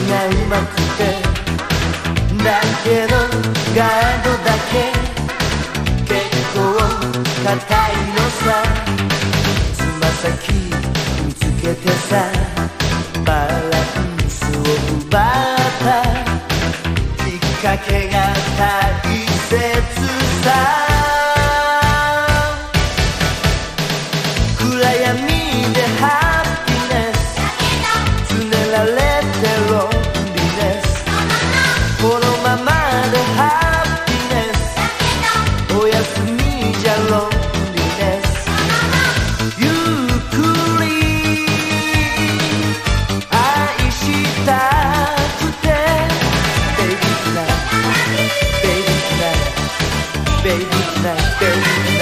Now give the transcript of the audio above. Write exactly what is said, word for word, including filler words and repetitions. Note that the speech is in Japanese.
がうまくてだけどガードだけ結構硬いのさつま先見つけてさバランスを奪ったきっかけが大切さ暗闇でハッピネスつねられてロンリネスこのままでハッピネスおやすみじゃロンリネスゆっくり愛したくて Baby tonight Baby tonight Baby tonight Baby